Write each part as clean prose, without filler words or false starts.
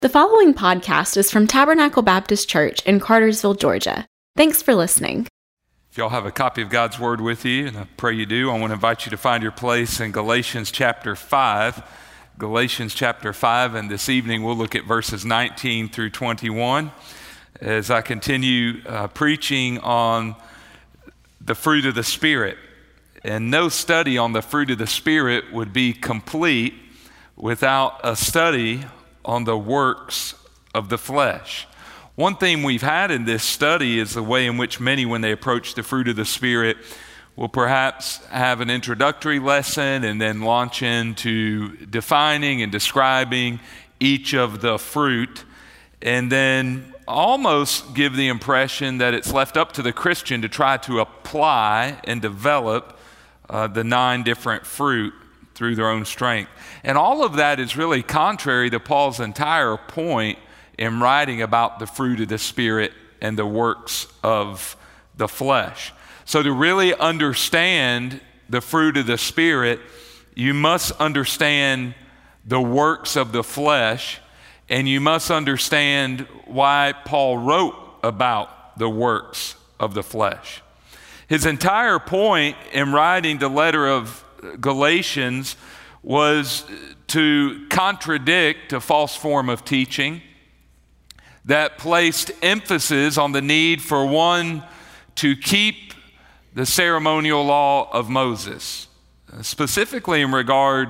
The following podcast is from Tabernacle Baptist Church in Cartersville, Georgia. Thanks for listening. If y'all have a copy of God's Word with you, and I pray you do, I want to invite you to find your place in Galatians chapter 5. Galatians chapter 5, and this evening we'll look at verses 19 through 21 as I continue preaching on the fruit of the Spirit. And no study on the fruit of the Spirit would be complete without a study on the works of the flesh. One theme we've had in this study is the way in which many, when they approach the fruit of the Spirit, will perhaps have an introductory lesson and then launch into defining and describing each of the fruit, and then almost give the impression that it's left up to the Christian to try to apply and develop the 9 different fruit through their own strength. And all of that is really contrary to Paul's entire point in writing about the fruit of the Spirit and the works of the flesh. So to really understand the fruit of the Spirit, you must understand the works of the flesh, and you must understand why Paul wrote about the works of the flesh. His entire point in writing the letter of Galatians was to contradict a false form of teaching that placed emphasis on the need for one to keep the ceremonial law of Moses, specifically in regard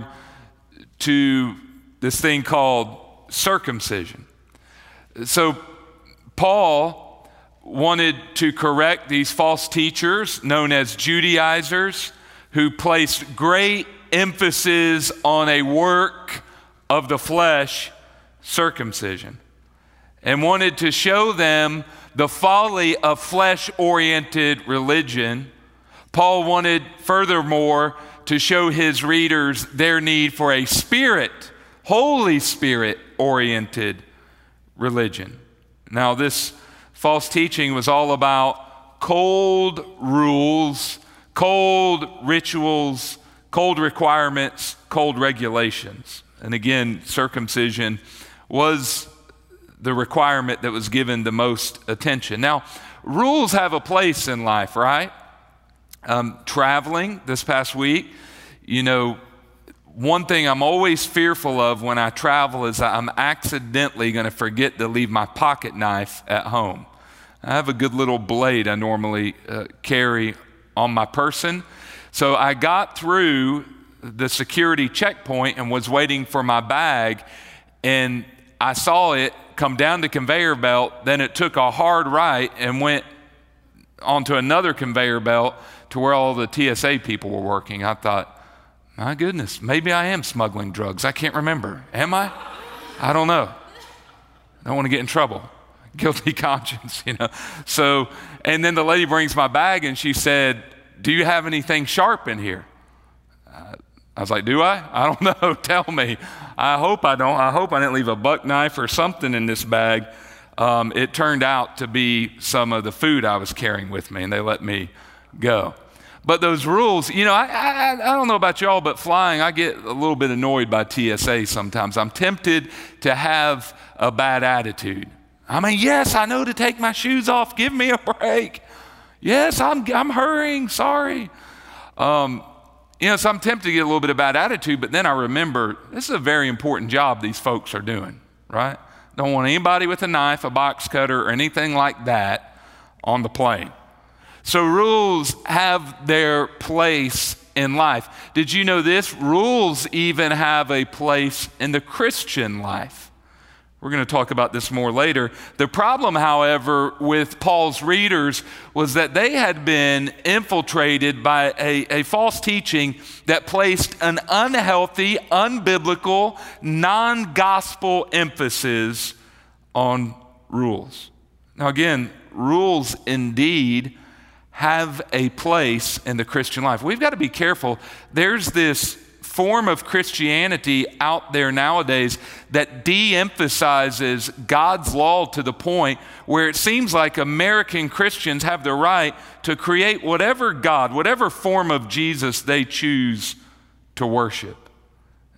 to this thing called circumcision. So Paul wanted to correct these false teachers known as Judaizers, who placed great emphasis on a work of the flesh, circumcision, and wanted to show them the folly of flesh-oriented religion. Paul wanted, furthermore, to show his readers their need for a Spirit, Holy Spirit-oriented religion. Now, this false teaching was all about cold rules, cold rituals, cold requirements, cold regulations. And again, circumcision was the requirement that was given the most attention. Now, rules have a place in life, right? Traveling this past week, one thing I'm always fearful of when I travel is that I'm accidentally going to forget to leave my pocket knife at home. I have a good little blade I normally carry on my person. So I got through the security checkpoint and was waiting for my bag, and I saw it come down the conveyor belt. Then it took a hard right and went onto another conveyor belt to where all the TSA people were working. I thought, my goodness, maybe I am smuggling drugs. I can't remember. Am I? I don't know. I don't want to get in trouble. Guilty conscience, So, and then the lady brings my bag and she said, "Do you have anything sharp in here?" I was like, "Do I? I don't know. Tell me." I hope I don't. I hope I didn't leave a buck knife or something in this bag. It turned out to be some of the food I was carrying with me, and they let me go. But those rules, I don't know about y'all, but flying, I get a little bit annoyed by TSA sometimes. I'm tempted to have a bad attitude. I mean, yes, I know to take my shoes off. Give me a break. Yes, I'm hurrying. Sorry. So I'm tempted to get a little bit of bad attitude, but then I remember this is a very important job these folks are doing, right? Don't want anybody with a knife, a box cutter, or anything like that on the plane. So rules have their place in life. Did you know this? Rules even have a place in the Christian life. We're going to talk about this more later. The problem, however, with Paul's readers was that they had been infiltrated by a false teaching that placed an unhealthy, unbiblical, non-gospel emphasis on rules. Now again, rules indeed have a place in the Christian life. We've got to be careful. There's this form of Christianity out there nowadays that de-emphasizes God's law to the point where it seems like American Christians have the right to create whatever God, whatever form of Jesus they choose to worship.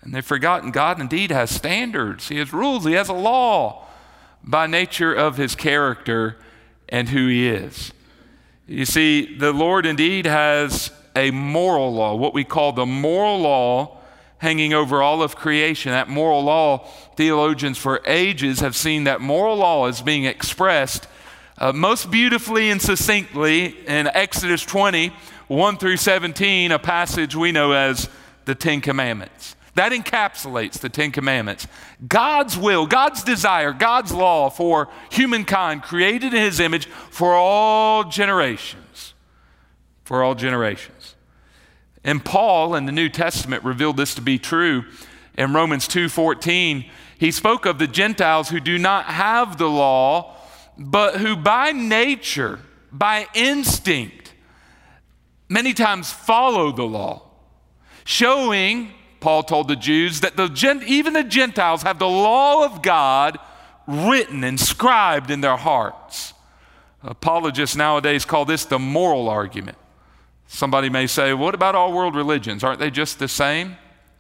And they've forgotten God indeed has standards. He has rules. He has a law by nature of his character and who he is. You see, the Lord indeed has a moral law, what we call the moral law hanging over all of creation. That moral law, theologians for ages have seen that moral law as being expressed most beautifully and succinctly in Exodus 20, 1 through 17, a passage we know as the Ten Commandments. That encapsulates the Ten Commandments. God's will, God's desire, God's law for humankind created in his image for all generations. For all generations. And Paul in the New Testament revealed this to be true. In Romans 2:14, he spoke of the Gentiles who do not have the law, but who by nature, by instinct, many times follow the law, showing, Paul told the Jews, that even the Gentiles have the law of God written, inscribed in their hearts. Apologists nowadays call this the moral argument. Somebody may say, what about all world religions? Aren't they just the same?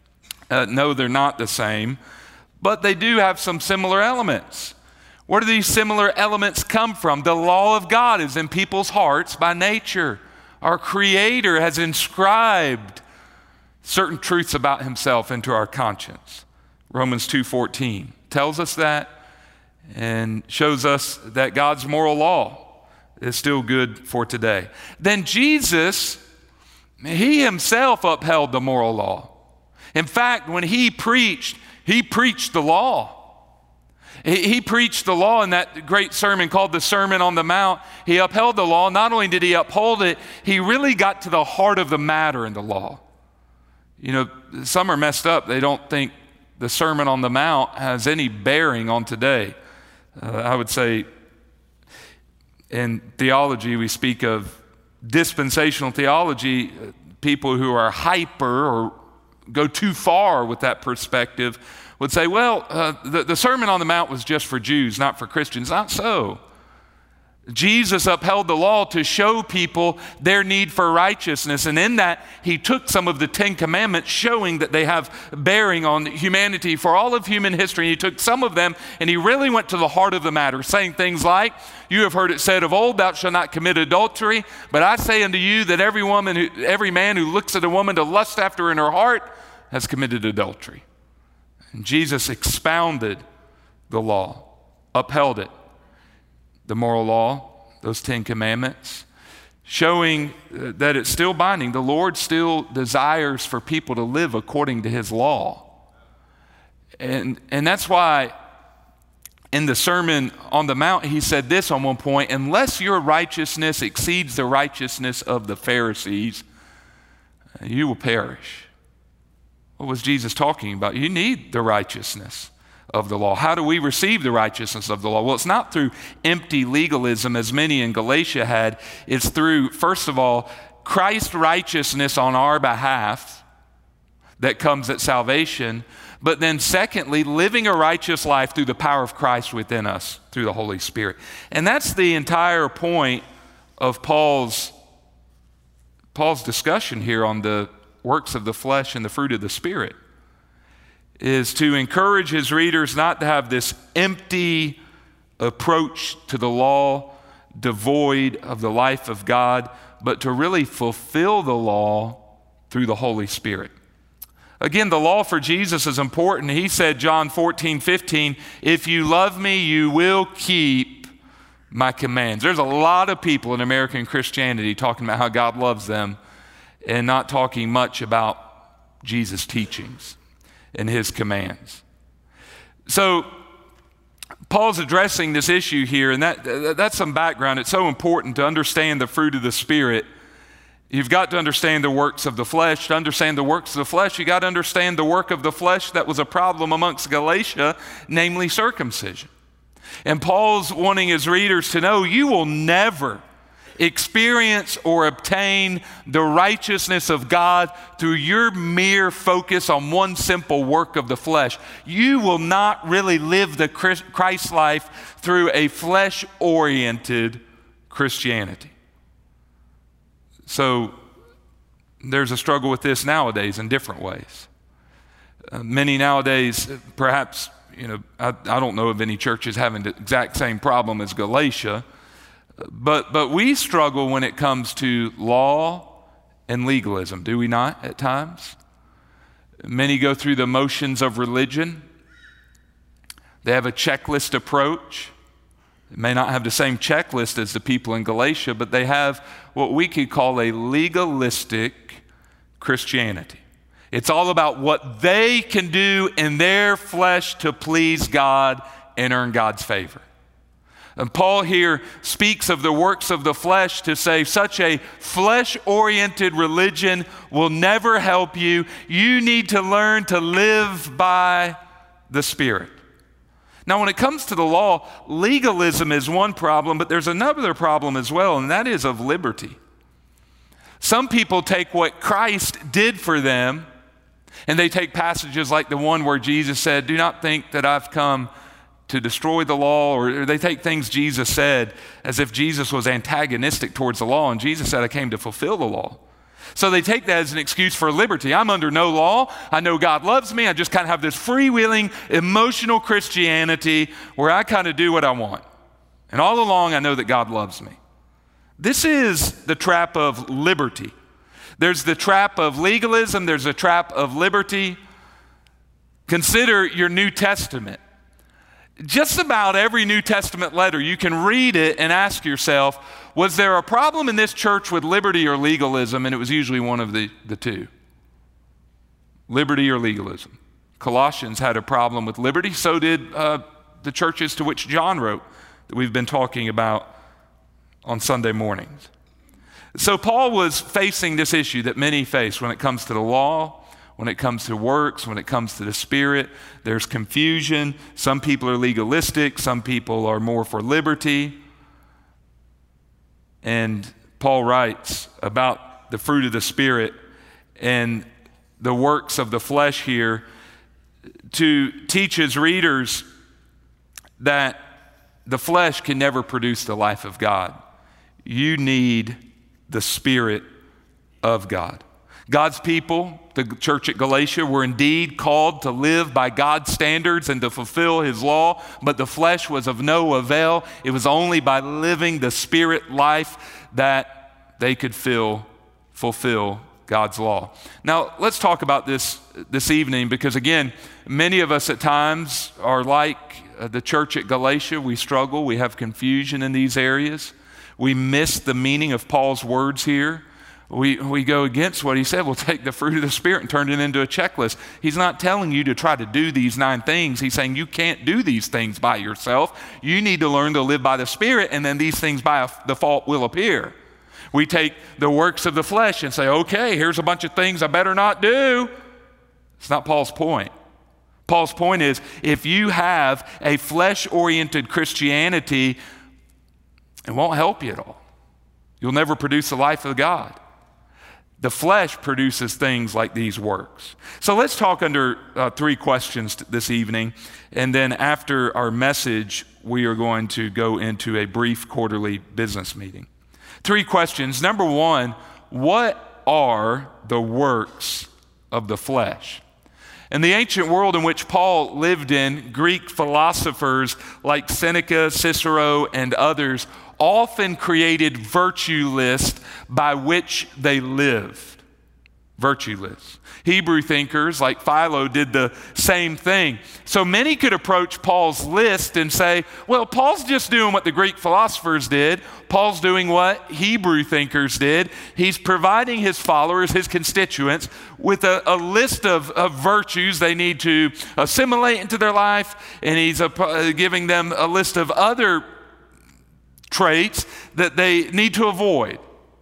No, they're not the same, but they do have some similar elements. Where do these similar elements come from? The law of God is in people's hearts by nature. Our Creator has inscribed certain truths about himself into our conscience. Romans 2:14 tells us that and shows us that God's moral law is still good for today. Then Jesus, he himself upheld the moral law. In fact, when he preached the law. He preached the law in that great sermon called the Sermon on the Mount. He upheld the law. Not only did he uphold it, he really got to the heart of the matter in the law. You know, some are messed up. They don't think the Sermon on the Mount has any bearing on today. I would say in theology, we speak of dispensational theology, people who are hyper or go too far with that perspective would say, well, the Sermon on the Mount was just for Jews, not for Christians. Not so. Jesus upheld the law to show people their need for righteousness. And in that, he took some of the Ten Commandments, showing that they have bearing on humanity for all of human history. He took some of them and he really went to the heart of the matter, saying things like, you have heard it said of old, thou shalt not commit adultery. But I say unto you that every man who looks at a woman to lust after in her heart has committed adultery. And Jesus expounded the law, upheld it, the moral law, those 10 commandments, showing that it's still binding. The Lord still desires for people to live according to his law. And that's why in the Sermon on the Mount, he said this on one point, unless your righteousness exceeds the righteousness of the Pharisees, you will perish. What was Jesus talking about? You need the righteousness of the law. How do we receive the righteousness of the law? Well, it's not through empty legalism as many in Galatia had. It's through, first of all, Christ's righteousness on our behalf that comes at salvation. But then secondly, living a righteous life through the power of Christ within us through the Holy Spirit. And that's the entire point of Paul's discussion here on the works of the flesh and the fruit of the Spirit, is to encourage his readers not to have this empty approach to the law, devoid of the life of God, but to really fulfill the law through the Holy Spirit. Again, the law for Jesus is important. He said, John 14:15, if you love me, you will keep my commands. There's a lot of people in American Christianity talking about how God loves them and not talking much about Jesus' teachings and his commands. So Paul's addressing this issue here, and that's some background. It's so important to understand the fruit of the Spirit. You've got to understand the works of the flesh. To understand the works of the flesh, you got to understand the work of the flesh that was a problem amongst Galatia, namely circumcision. And Paul's wanting his readers to know, you will never experience or obtain the righteousness of God through your mere focus on one simple work of the flesh. You will not really live the Christ life through a flesh-oriented Christianity. So there's a struggle with this nowadays in different ways. Many nowadays, perhaps, I don't know of any churches having the exact same problem as Galatia, but we struggle when it comes to law and legalism, do we not, at times? Many go through the motions of religion. They have a checklist approach. They may not have the same checklist as the people in Galatia, but they have what we could call a legalistic Christianity. It's all about what they can do in their flesh to please God and earn God's favor. And Paul here speaks of the works of the flesh to say such a flesh-oriented religion will never help you. You need to learn to live by the Spirit. Now, when it comes to the law, legalism is one problem, but there's another problem as well, and that is of liberty. Some people take what Christ did for them, and they take passages like the one where Jesus said, "Do not think that I've come to destroy the law," or they take things Jesus said as if Jesus was antagonistic towards the law, and Jesus said, "I came to fulfill the law." So they take that as an excuse for liberty. I'm under no law. I know God loves me. I just kind of have this freewheeling, emotional Christianity where I kind of do what I want. And all along, I know that God loves me. This is the trap of liberty. There's the trap of legalism. There's a trap of liberty. Consider your New Testament. Just about every New Testament letter, you can read it and ask yourself, was there a problem in this church with liberty or legalism? And it was usually one of the two. Liberty or legalism. Colossians had a problem with liberty. So did the churches to which John wrote that we've been talking about on Sunday mornings. So Paul was facing this issue that many face when it comes to the law, when it comes to works, when it comes to the Spirit. There's confusion. Some people are legalistic. Some people are more for liberty. And Paul writes about the fruit of the Spirit and the works of the flesh here to teach his readers that the flesh can never produce the life of God. You need the Spirit of God. God's people, the church at Galatia, were indeed called to live by God's standards and to fulfill his law, but the flesh was of no avail. It was only by living the Spirit life that they could fulfill God's law. Now, let's talk about this evening because, again, many of us at times are like the church at Galatia. We struggle. We have confusion in these areas. We miss the meaning of Paul's words here. We go against what he said. We'll take the fruit of the Spirit and turn it into a checklist. He's not telling you to try to do these 9 things. He's saying you can't do these things by yourself. You need to learn to live by the Spirit, and then these things by default will appear. We take the works of the flesh and say, okay, here's a bunch of things I better not do. It's not Paul's point. Paul's point is if you have a flesh-oriented Christianity, it won't help you at all. You'll never produce the life of God. The flesh produces things like these works. So let's talk under 3 questions this evening. And then after our message, we are going to go into a brief quarterly business meeting. 3 questions. Number 1, what are the works of the flesh? In the ancient world in which Paul lived in, Greek philosophers like Seneca, Cicero, and others often created virtue lists by which they lived. Virtue lists. Hebrew thinkers like Philo did the same thing. So many could approach Paul's list and say, well, Paul's just doing what the Greek philosophers did. Paul's doing what Hebrew thinkers did. He's providing his followers, his constituents, with a list of virtues they need to assimilate into their life, and he's giving them a list of other traits that they need to avoid.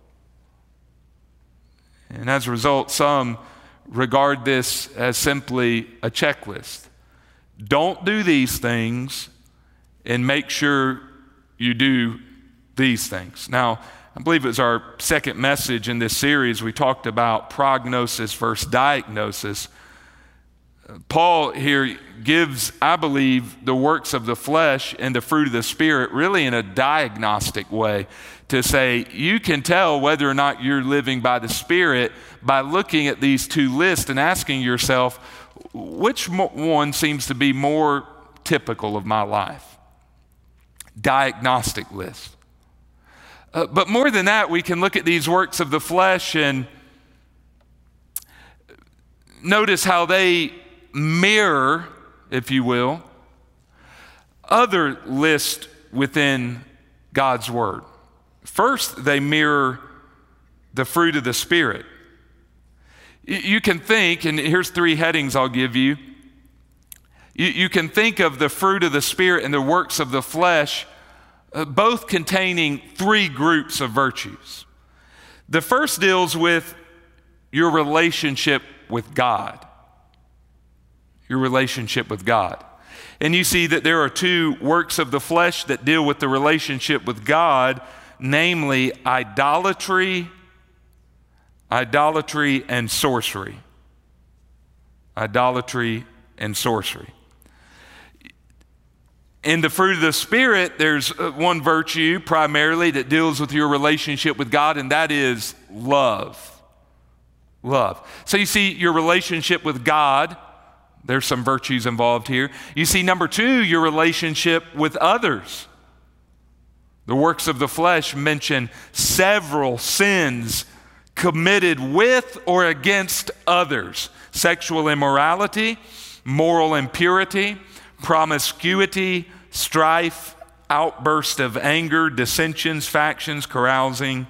And as a result, some regard this as simply a checklist. Don't do these things and make sure you do these things. Now, I believe it was our second message in this series. We talked about prognosis versus diagnosis. Paul here gives, I believe, the works of the flesh and the fruit of the Spirit really in a diagnostic way to say you can tell whether or not you're living by the Spirit by looking at these 2 lists and asking yourself, which one seems to be more typical of my life? Diagnostic list. But more than that, we can look at these works of the flesh and notice how they mirror, if you will, other lists within God's Word. First, they mirror the fruit of the Spirit. You can think, and here's 3 headings I'll give you. You can think of the fruit of the Spirit and the works of the flesh, both containing 3 groups of virtues. The first deals with your relationship with God. Your relationship with God. And you see that there are 2 works of the flesh that deal with the relationship with God, namely idolatry and sorcery. Idolatry and sorcery. In the fruit of the Spirit, there's one virtue primarily that deals with your relationship with God, and that is love. Love. So you see your relationship with God, there's some virtues involved here. You see, number 2, your relationship with others. The works of the flesh mention several sins committed with or against others. Sexual immorality, moral impurity, promiscuity, strife, outburst of anger, dissensions, factions, carousing.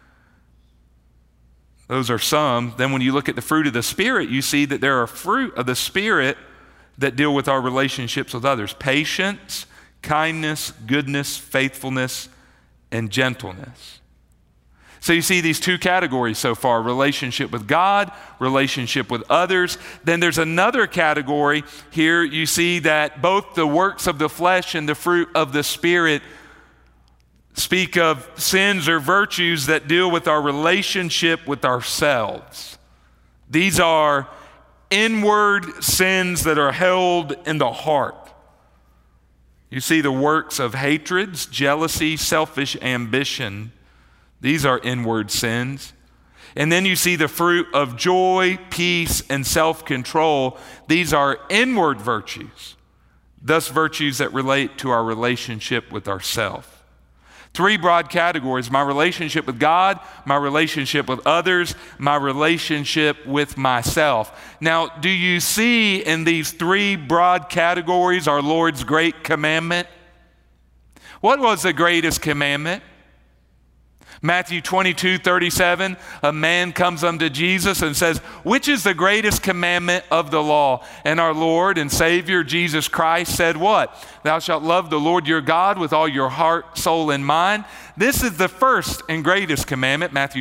Those are some. Then when you look at the fruit of the Spirit, you see that there are fruit of the Spirit that deal with our relationships with others. Patience, kindness, goodness, faithfulness, and gentleness. So you see these 2 categories so far: relationship with God, relationship with others. Then there's another category here. You see that both the works of the flesh and the fruit of the Spirit speak of sins or virtues that deal with our relationship with ourselves. These are inward sins that are held in the heart. You see the works of hatreds, jealousy, selfish ambition. These are inward sins. And then you see the fruit of joy, peace, and self-control. These are inward virtues, thus virtues that relate to our relationship with ourselves. 3 broad categories: my relationship with God, my relationship with others, my relationship with myself. Now, do you see in these 3 broad categories our Lord's great commandment? What was the greatest commandment? Matthew 22:37, a man comes unto Jesus and says, "Which is the greatest commandment of the law?" And our Lord and Savior Jesus Christ said what? "Thou shalt love the Lord your God with all your heart, soul, and mind." This is the first and greatest commandment, Matthew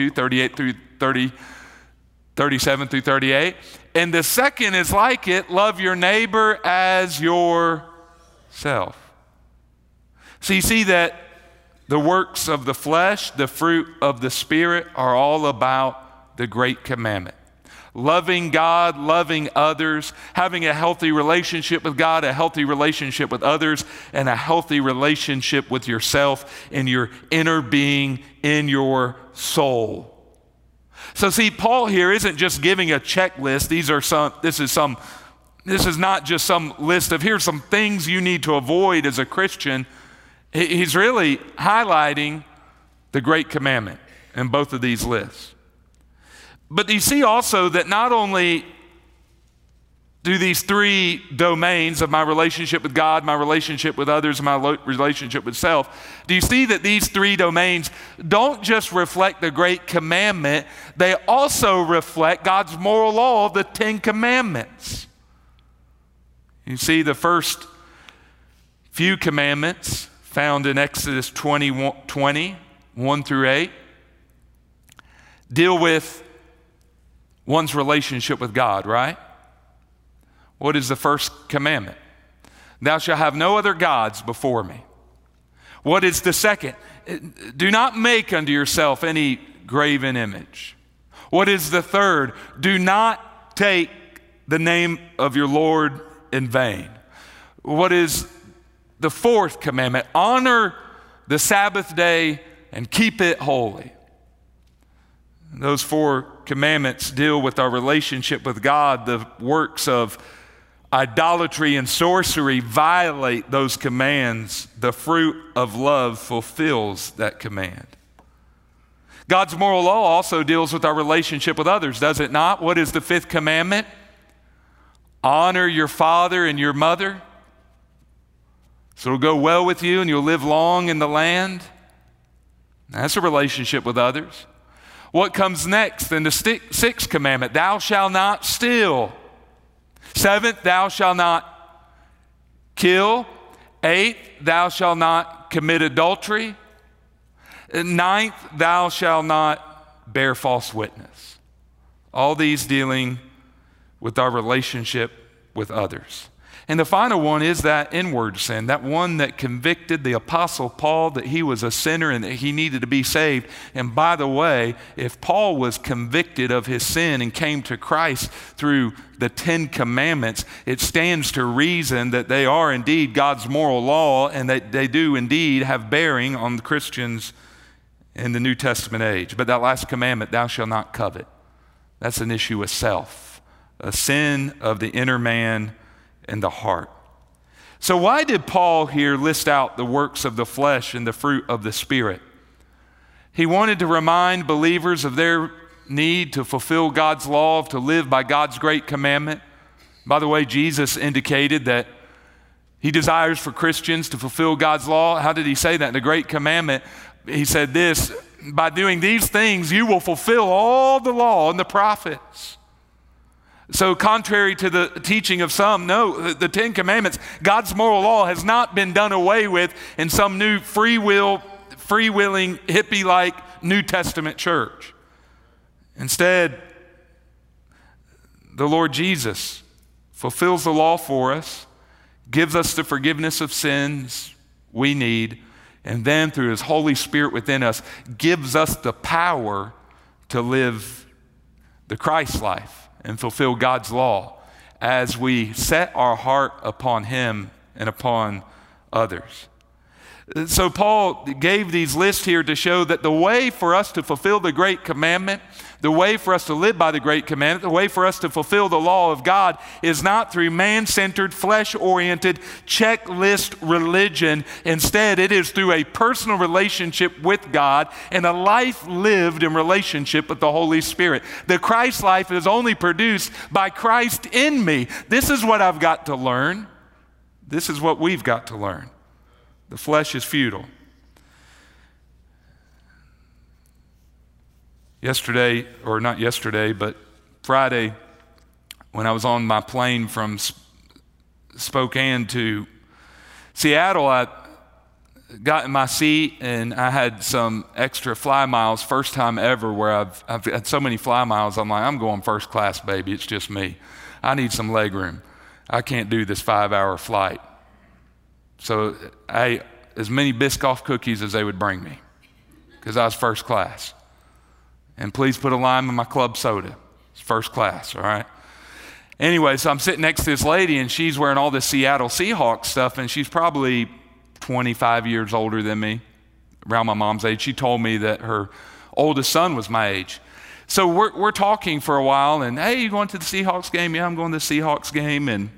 22:37 through 38. And the second is like it: love your neighbor as yourself. So you see that the works of the flesh, the fruit of the Spirit, are all about the great commandment. Loving God, loving others, having a healthy relationship with God, a healthy relationship with others, and a healthy relationship with yourself in your inner being, in your soul. So see, Paul here isn't just giving a checklist. This is not just some list of here's some things you need to avoid as a Christian. He's really highlighting the great commandment in both of these lists. But you see also that not only do these 3 domains of my relationship with God, my relationship with others, and my relationship with self, do you see that these 3 domains don't just reflect the great commandment, they also reflect God's moral law, the 10 commandments. You see the first few commandments found in Exodus 20, 1 through 8, deal with one's relationship with God, right? What is the first commandment? Thou shalt have no other gods before me. What is the second? Do not make unto yourself any graven image. What is the third? Do not take the name of your Lord in vain. What is the fourth commandment? Honor the Sabbath day and keep it holy. Those 4 commandments deal with our relationship with God. The works of idolatry and sorcery violate those commands. The fruit of love fulfills that command. God's moral law also deals with our relationship with others, does it not? What is the fifth commandment? Honor your father and your mother, so it'll go well with you and you'll live long in the land. That's a relationship with others. What comes next in the sixth commandment? Thou shalt not steal. Seventh, thou shalt not kill. Eighth, thou shalt not commit adultery. Ninth, thou shalt not bear false witness. All these dealing with our relationship with others. And the final one is that inward sin, that one that convicted the Apostle Paul that he was a sinner and that he needed to be saved. And by the way, if Paul was convicted of his sin and came to Christ through the 10 Commandments, it stands to reason that they are indeed God's moral law and that they do indeed have bearing on the Christians in the New Testament age. But that last commandment, thou shalt not covet, that's an issue of self, a sin of the inner man and the heart. So why did Paul here list out the works of the flesh and the fruit of the Spirit? He wanted to remind believers of their need to fulfill God's law, to live by God's great commandment. By the way, Jesus indicated that he desires for Christians to fulfill God's law. How did he say that? In the great commandment, he said this, by doing these things, you will fulfill all the law and the prophets. So contrary to the teaching of some, no, the 10 Commandments, God's moral law has not been done away with in some new freewheeling, hippie-like New Testament church. Instead, the Lord Jesus fulfills the law for us, gives us the forgiveness of sins we need, and then through his Holy Spirit within us, gives us the power to live the Christ life and fulfill God's law as we set our heart upon him and upon others. So Paul gave these lists here to show that the way for us to fulfill the great commandment, the way for us to live by the great commandment, the way for us to fulfill the law of God is not through man-centered, flesh-oriented, checklist religion. Instead, it is through a personal relationship with God and a life lived in relationship with the Holy Spirit. The Christ life is only produced by Christ in me. This is what I've got to learn. This is what we've got to learn. The flesh is futile. Yesterday, or not yesterday, but Friday, when I was on my plane from Spokane to Seattle, I got in my seat and I had some extra fly miles, first time ever where I've had so many fly miles. I'm like, I'm going first class, baby. It's just me. I need some leg room. I can't do this 5-hour flight. So I ate as many Biscoff cookies as they would bring me because I was first class. And please put a lime in my club soda. It's first class, all right? Anyway, so I'm sitting next to this lady, and she's wearing all this Seattle Seahawks stuff, and she's probably 25 years older than me, around my mom's age. She told me that her oldest son was my age. So we're talking for a while, and hey, you going to the Seahawks game? Yeah, I'm going to the Seahawks game. And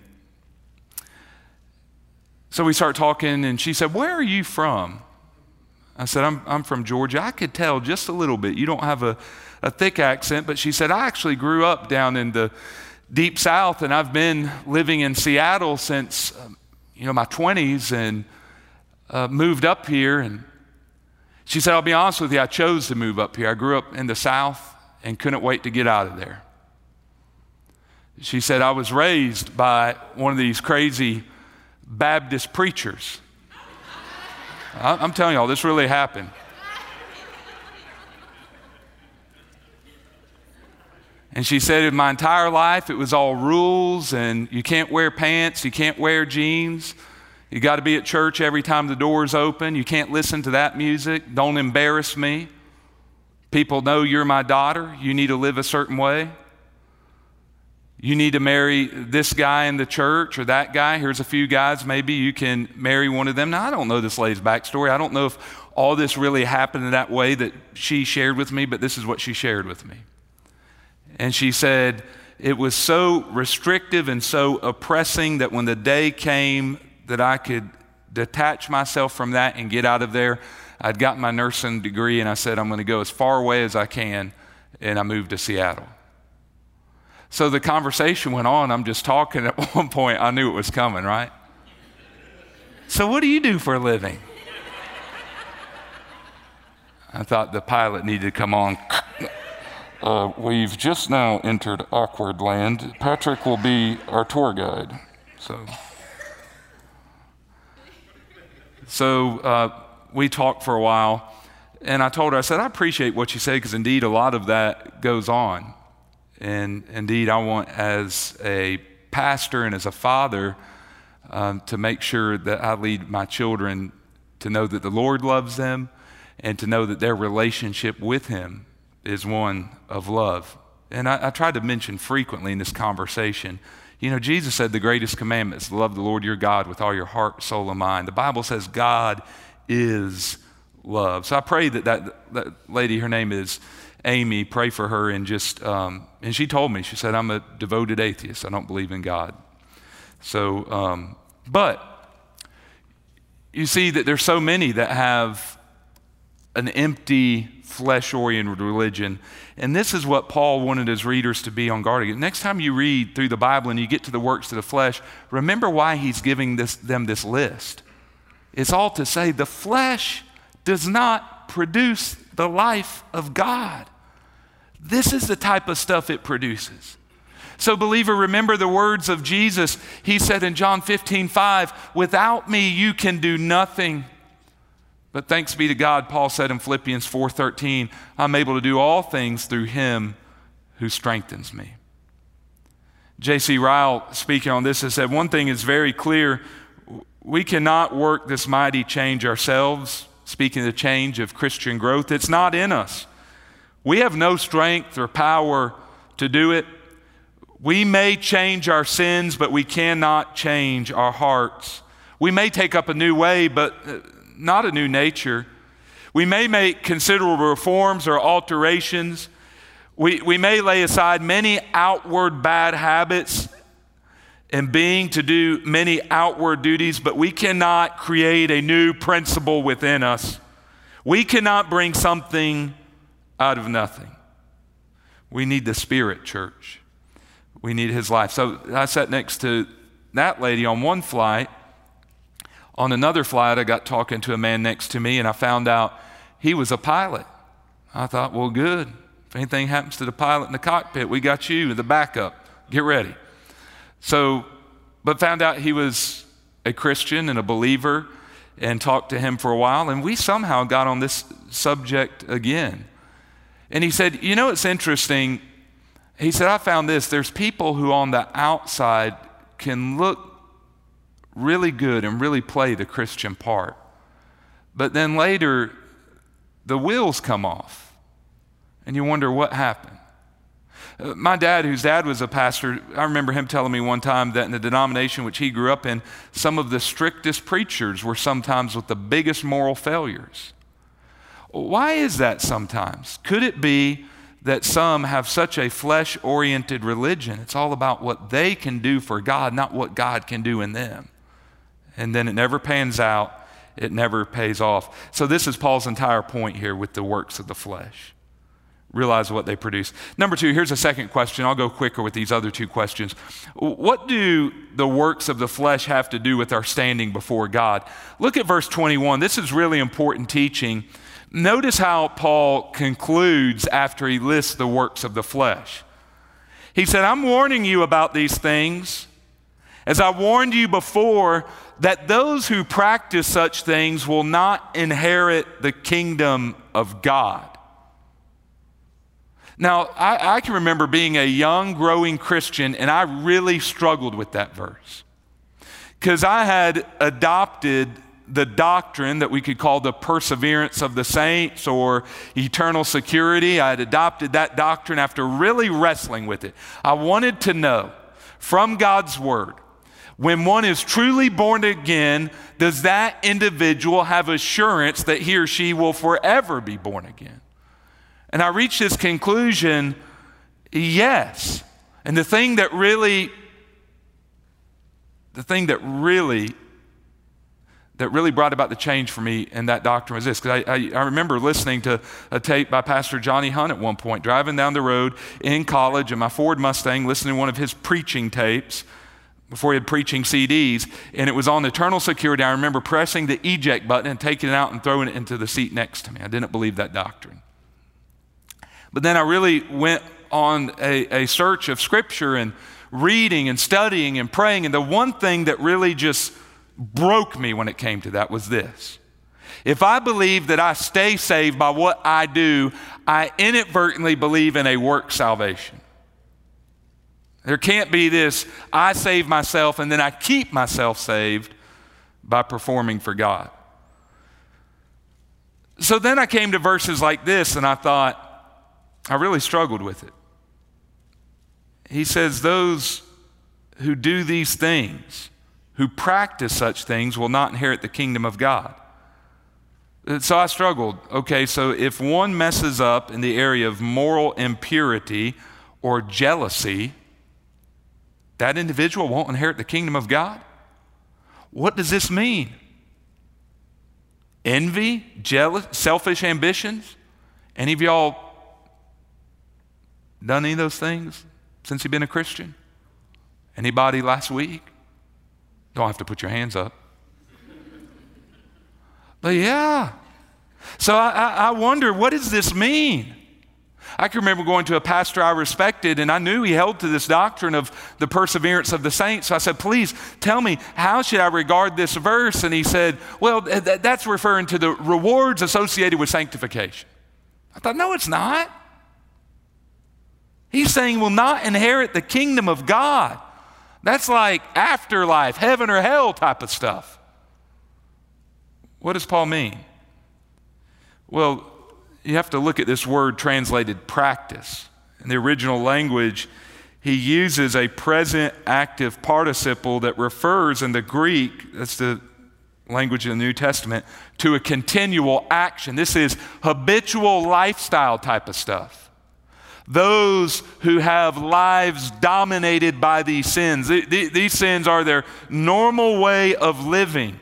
so we start talking, and she said, where are you from? I said, I'm from Georgia. I could tell just a little bit. You don't have a thick accent, but she said, I actually grew up down in the deep South, and I've been living in Seattle since my 20s and moved up here. And she said, I'll be honest with you, I chose to move up here. I grew up in the South and couldn't wait to get out of there. She said, I was raised by one of these crazy Baptist preachers. I'm telling y'all, this really happened. And she said, in my entire life, it was all rules, and you can't wear pants, you can't wear jeans, you got to be at church every time the door's open, you can't listen to that music, don't embarrass me. People know you're my daughter, you need to live a certain way. You need to marry this guy in the church or that guy. Here's a few guys. Maybe you can marry one of them. Now, I don't know this lady's backstory. I don't know if all this really happened in that way that she shared with me, but this is what she shared with me. And she said, it was so restrictive and so oppressing that when the day came that I could detach myself from that and get out of there, I'd gotten my nursing degree and I said, I'm going to go as far away as I can, and I moved to Seattle. So the conversation went on. I'm just talking. At one point, I knew it was coming, right? So what do you do for a living? I thought the pilot needed to come on. We've just now entered awkward land. Patrick will be our tour guide. So we talked for a while, and I told her, I said, I appreciate what you say, because indeed a lot of that goes on. And indeed, I want, as a pastor and as a father, to make sure that I lead my children to know that the Lord loves them and to know that their relationship with Him is one of love. And I try to mention frequently in this conversation, Jesus said the greatest commandment is to love the Lord your God with all your heart, soul, and mind. The Bible says God is love. So I pray that lady, her name is Amy, pray for her, and and she told me, she said, I'm a devoted atheist. I don't believe in God. So, but you see that there's so many that have an empty, flesh-oriented religion. And this is what Paul wanted his readers to be on guard against. Next time you read through the Bible and you get to the works of the flesh, remember why he's giving them this list. It's all to say the flesh does not produce the life of God. This is the type of stuff it produces. So believer, remember the words of Jesus. He said in John 15:5, without me you can do nothing. But thanks be to God, Paul said in Philippians 4:13, I'm able to do all things through Him who strengthens me. J.C. Ryle, speaking on this, has said, one thing is very clear. We cannot work this mighty change ourselves. Speaking of the change of Christian growth, it's not in us. We have no strength or power to do it. We may change our sins, but we cannot change our hearts. We may take up a new way, but not a new nature. We may make considerable reforms or alterations. We may lay aside many outward bad habits and being to do many outward duties, but we cannot create a new principle within us. We cannot bring something out of nothing. We need the Spirit, church. We need His life. So I sat next to that lady on one flight. On another flight, I got talking to a man next to me, and I found out he was a pilot. I thought, well, good. If anything happens to the pilot in the cockpit, we got you, the backup. Get ready. So, but found out he was a Christian and a believer, and talked to him for a while, and we somehow got on this subject again. And he said, it's interesting. He said, I found this. There's people who on the outside can look really good and really play the Christian part. But then later, the wheels come off, and you wonder what happened. My dad, whose dad was a pastor, I remember him telling me one time that in the denomination which he grew up in, some of the strictest preachers were sometimes with the biggest moral failures. Why is that sometimes? Could it be that some have such a flesh-oriented religion? It's all about what they can do for God, not what God can do in them. And then it never pans out. It never pays off. So this is Paul's entire point here with the works of the flesh. Realize what they produce. Number two, here's a second question. I'll go quicker with these other two questions. What do the works of the flesh have to do with our standing before God? Look at verse 21. This is really important teaching. Notice how Paul concludes after he lists the works of the flesh. He said, I'm warning you about these things, as I warned you before, that those who practice such things will not inherit the kingdom of God. Now, I can remember being a young, growing Christian, and I really struggled with that verse, because I had adopted the doctrine that we could call the perseverance of the saints or eternal security. I had adopted that doctrine after really wrestling with it. I wanted to know from God's word, when one is truly born again, does that individual have assurance that he or she will forever be born again? And I reached this conclusion, Yes. And the thing that really brought about the change for me in that doctrine was this, because I remember listening to a tape by Pastor Johnny Hunt at one point, driving down the road in college in my Ford Mustang, listening to one of his preaching tapes before he had preaching CDs, and it was on eternal security. I remember pressing the eject button and taking it out and throwing it into the seat next to me. I didn't believe that doctrine. But then I really went on a search of Scripture and reading and studying and praying, and the one thing that really just broke me when it came to that was this. If I believe that I stay saved by what I do, I inadvertently believe in a work salvation. There can't be this, I save myself and then I keep myself saved by performing for God. So then I came to verses like this and I thought, I really struggled with it. He says, those who do these things, who practice such things, will not inherit the kingdom of God. So I struggled. Okay, so if one messes up in the area of moral impurity or jealousy, that individual won't inherit the kingdom of God? What does this mean? Envy, jealous, selfish ambitions? Any of y'all done any of those things since you've been a Christian? Anybody last week? Don't have to put your hands up. But yeah. So I wonder, what does this mean? I can remember going to a pastor I respected, and I knew he held to this doctrine of the perseverance of the saints. So I said, please tell me, how should I regard this verse? And he said, well, that's referring to the rewards associated with sanctification. I thought, no, it's not. He's saying will not inherit the kingdom of God. That's like afterlife, heaven or hell type of stuff. What does Paul mean? Well, you have to look at this word translated practice. In the original language, he uses a present active participle that refers in the Greek, that's the language in the New Testament, to a continual action. This is habitual lifestyle type of stuff. Those who have lives dominated by these sins, these sins are their normal way of living.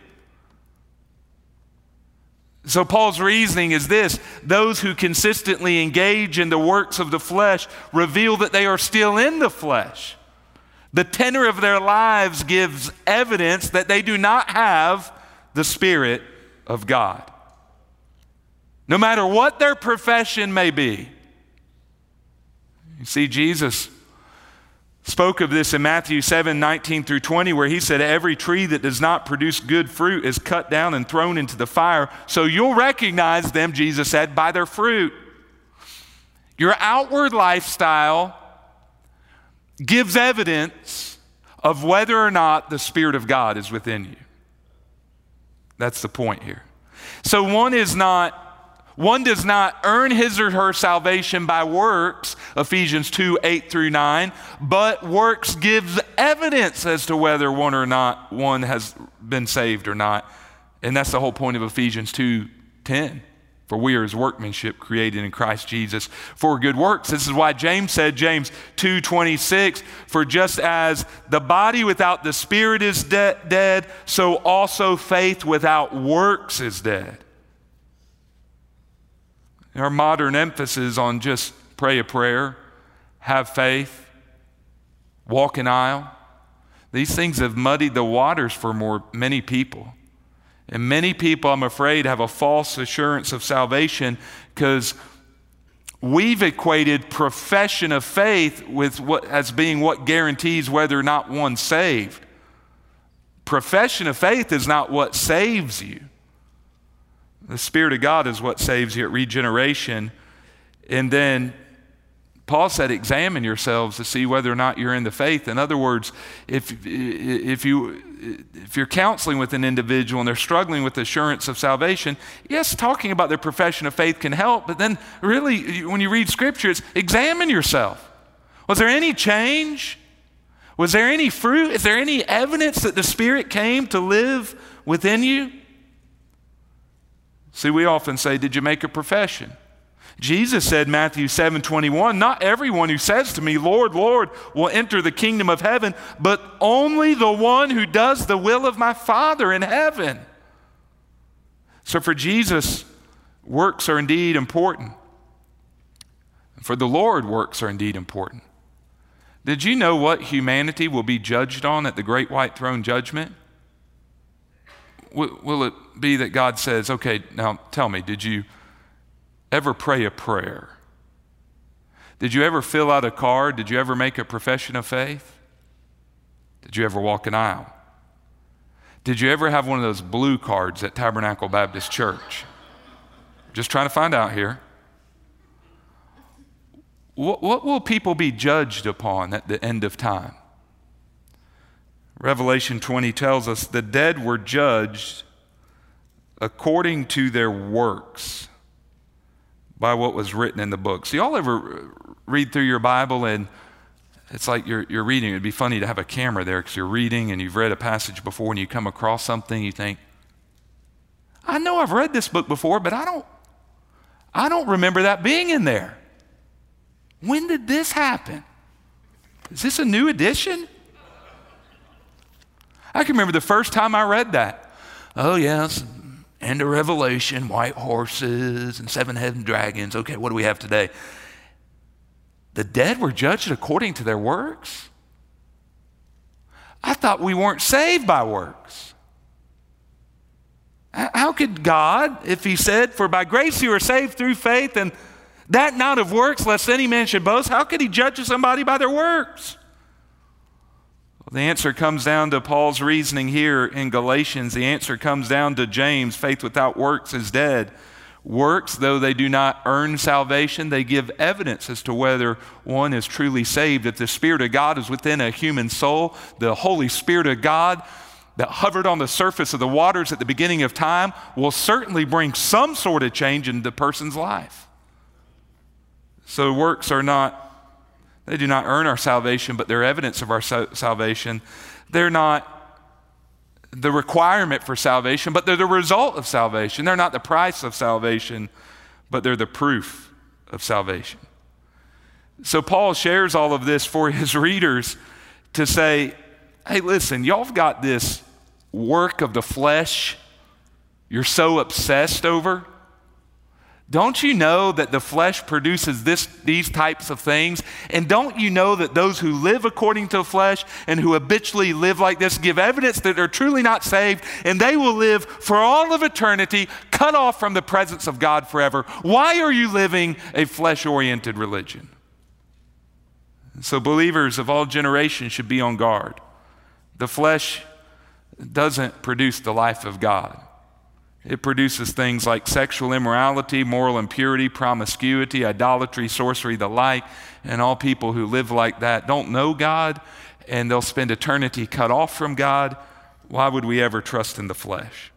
So Paul's reasoning is this: those who consistently engage in the works of the flesh reveal that they are still in the flesh. The tenor of their lives gives evidence that they do not have the Spirit of God. No matter what their profession may be. You see, Jesus spoke of this in Matthew 7:19-20, where he said, every tree that does not produce good fruit is cut down and thrown into the fire. So you'll recognize them, Jesus said, by their fruit. Your outward lifestyle gives evidence of whether or not the Spirit of God is within you. That's the point here. So one does not earn his or her salvation by works, Ephesians 2:8-9, but works gives evidence as to whether one has been saved or not. And that's the whole point of Ephesians 2:10. For we are his workmanship created in Christ Jesus for good works. This is why James said, James 2:26, for just as the body without the Spirit is dead, so also faith without works is dead. Our modern emphasis on just pray a prayer, have faith, walk an aisle, these things have muddied the waters for many people. And many people, I'm afraid, have a false assurance of salvation because we've equated profession of faith with as being what guarantees whether or not one's saved. Profession of faith is not what saves you. The Spirit of God is what saves you at regeneration. And then Paul said, examine yourselves to see whether or not you're in the faith. In other words, if you're counseling with an individual and they're struggling with the assurance of salvation, yes, talking about their profession of faith can help, but then really, when you read Scripture, it's examine yourself. Was there any change? Was there any fruit? Is there any evidence that the Spirit came to live within you? See, we often say, did you make a profession? Jesus said, Matthew 7:21, not everyone who says to me, Lord, Lord, will enter the kingdom of heaven, but only the one who does the will of my Father in heaven. So for Jesus, works are indeed important. For the Lord, works are indeed important. Did you know what humanity will be judged on at the great white throne judgment? Will it be that God says, okay, now tell me, did you ever pray a prayer? Did you ever fill out a card? Did you ever make a profession of faith? Did you ever walk an aisle? Did you ever have one of those blue cards at Tabernacle Baptist Church? Just trying to find out here. What will people be judged upon at the end of time? Revelation 20 tells us the dead were judged according to their works by what was written in the books. So y'all ever read through your Bible and it's like you're reading? It'd be funny to have a camera there because you're reading and you've read a passage before and you come across something, you think, I know I've read this book before, but I don't remember that being in there. When did this happen? Is this a new edition? I can remember the first time I read that. Oh yes, end of Revelation, white horses and 7 headed dragons. Okay, what do we have today? The dead were judged according to their works? I thought we weren't saved by works. How could God, if he said, for by grace you are saved through faith, and that not of works, lest any man should boast, how could he judge somebody by their works? Well, the answer comes down to Paul's reasoning here in Galatians. The answer comes down to James. Faith without works is dead. Works, though they do not earn salvation, they give evidence as to whether one is truly saved. If the Spirit of God is within a human soul, the Holy Spirit of God that hovered on the surface of the waters at the beginning of time will certainly bring some sort of change in the person's life. So works are not, they do not earn our salvation, but they're evidence of our salvation. They're not the requirement for salvation, but they're the result of salvation. They're not the price of salvation, but they're the proof of salvation. So Paul shares all of this for his readers to say, hey, listen, y'all have got this work of the flesh you're so obsessed over. Don't you know that the flesh produces these types of things? And don't you know that those who live according to the flesh and who habitually live like this give evidence that they're truly not saved, and they will live for all of eternity cut off from the presence of God forever? Why are you living a flesh-oriented religion? So believers of all generations should be on guard. The flesh doesn't produce the life of God. It produces things like sexual immorality, moral impurity, promiscuity, idolatry, sorcery, the like. And all people who live like that don't know God, and they'll spend eternity cut off from God. Why would we ever trust in the flesh?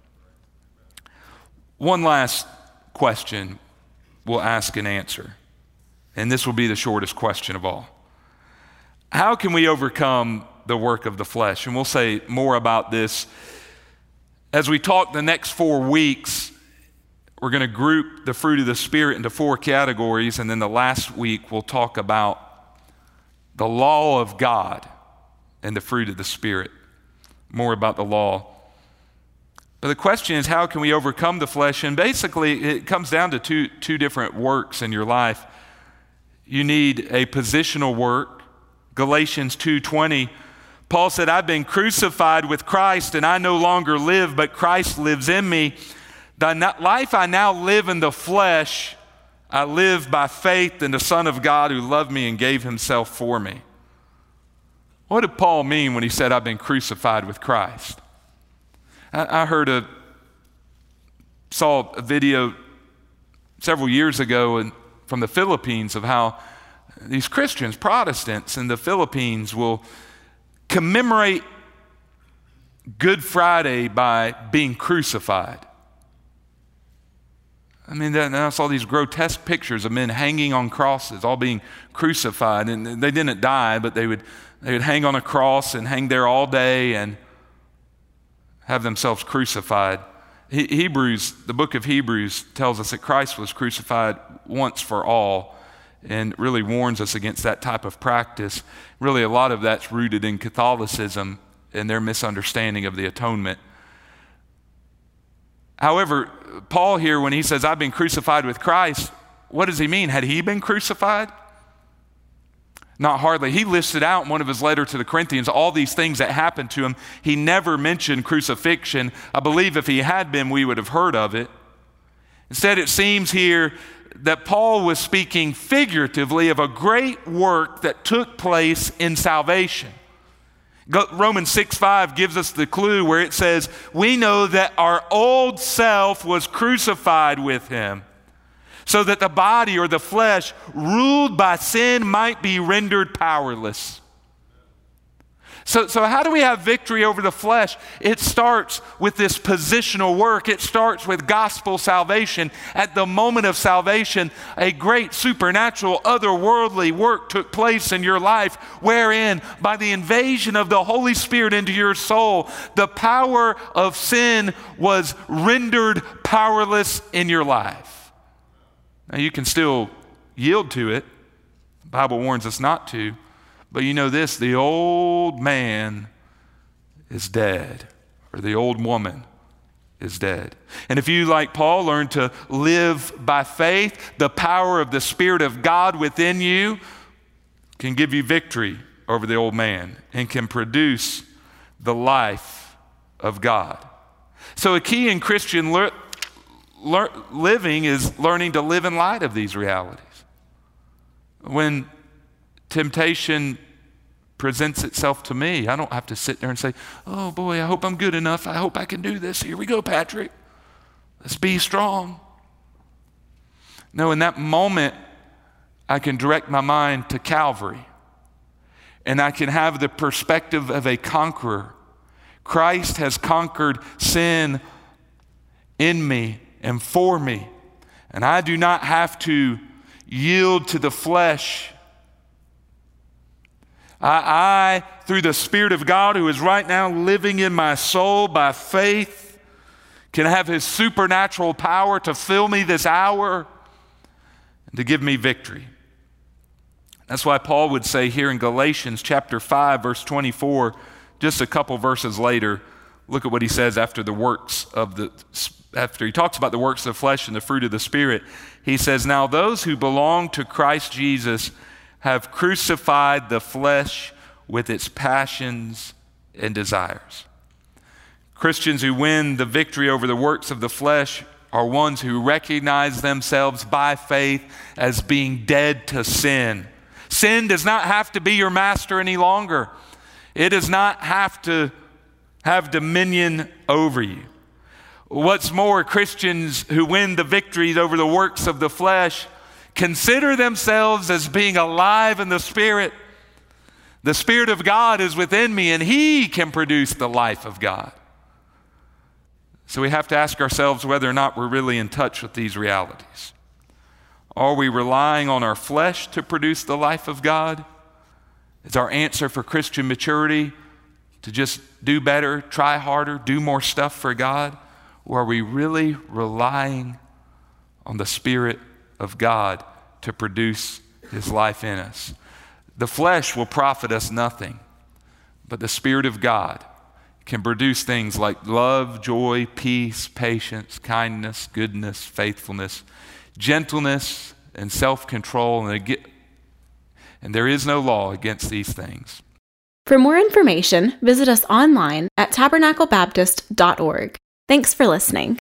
One last question we'll ask and answer, and this will be the shortest question of all. How can we overcome the work of the flesh? And we'll say more about this as we talk the next 4 weeks. We're going to group the fruit of the Spirit into 4 categories, and then the last week we'll talk about the law of God and the fruit of the Spirit, more about the law. But the question is, how can we overcome the flesh? And basically it comes down to two different works in your life. You need a positional work. Galatians 2:20, Paul said, I've been crucified with Christ, and I no longer live, but Christ lives in me. The life I now live in the flesh, I live by faith in the Son of God who loved me and gave himself for me. What did Paul mean when he said, I've been crucified with Christ? I saw a video several years ago from the Philippines of how these Christians, Protestants in the Philippines, will commemorate Good Friday by being crucified. I mean, I saw these grotesque pictures of men hanging on crosses, all being crucified. And they didn't die, but they would hang on a cross and hang there all day and have themselves crucified. The book of Hebrews tells us that Christ was crucified once for all, and really warns us against that type of practice. Really, a lot of that's rooted in Catholicism and their misunderstanding of the atonement. However, Paul here, when he says, I've been crucified with Christ, what does he mean? Had he been crucified? Not hardly. He listed out in one of his letters to the Corinthians all these things that happened to him. He never mentioned crucifixion. I believe if he had been, we would have heard of it. Instead, it seems here that Paul was speaking figuratively of a great work that took place in salvation. Romans 6:5 gives us the clue where it says, we know that our old self was crucified with him, so that the body or the flesh ruled by sin might be rendered powerless. So how do we have victory over the flesh? It starts with this positional work. It starts with gospel salvation. At the moment of salvation, a great supernatural, otherworldly work took place in your life, wherein by the invasion of the Holy Spirit into your soul, the power of sin was rendered powerless in your life. Now you can still yield to it. The Bible warns us not to. But you know this, the old man is dead, or the old woman is dead. And if you, like Paul, learn to live by faith, the power of the Spirit of God within you can give you victory over the old man and can produce the life of God. So a key in Christian living is learning to live in light of these realities. When temptation presents itself to me, I don't have to sit there and say, oh boy, I hope I'm good enough. I hope I can do this. Here we go, Patrick. Let's be strong. No, in that moment, I can direct my mind to Calvary, and I can have the perspective of a conqueror. Christ has conquered sin in me and for me, and I do not have to yield to the flesh. I, through the Spirit of God who is right now living in my soul by faith, can have his supernatural power to fill me this hour and to give me victory. That's why Paul would say here in Galatians chapter 5, verse 24, just a couple verses later, look at what he says after he talks about the works of the flesh and the fruit of the Spirit. He says, now those who belong to Christ Jesus have crucified the flesh with its passions and desires. Christians who win the victory over the works of the flesh are ones who recognize themselves by faith as being dead to sin. Sin does not have to be your master any longer. It does not have to have dominion over you. What's more, Christians who win the victories over the works of the flesh consider themselves as being alive in the Spirit. The Spirit of God is within me, and he can produce the life of God. So we have to ask ourselves whether or not we're really in touch with these realities. Are we relying on our flesh to produce the life of God? Is our answer for Christian maturity to just do better, try harder, do more stuff for God? Or are we really relying on the Spirit of God to produce his life in us? The flesh will profit us nothing, but the Spirit of God can produce things like love, joy, peace, patience, kindness, goodness, faithfulness, gentleness, and self-control, and there is no law against these things. For more information, visit us online at tabernaclebaptist.org. Thanks for listening.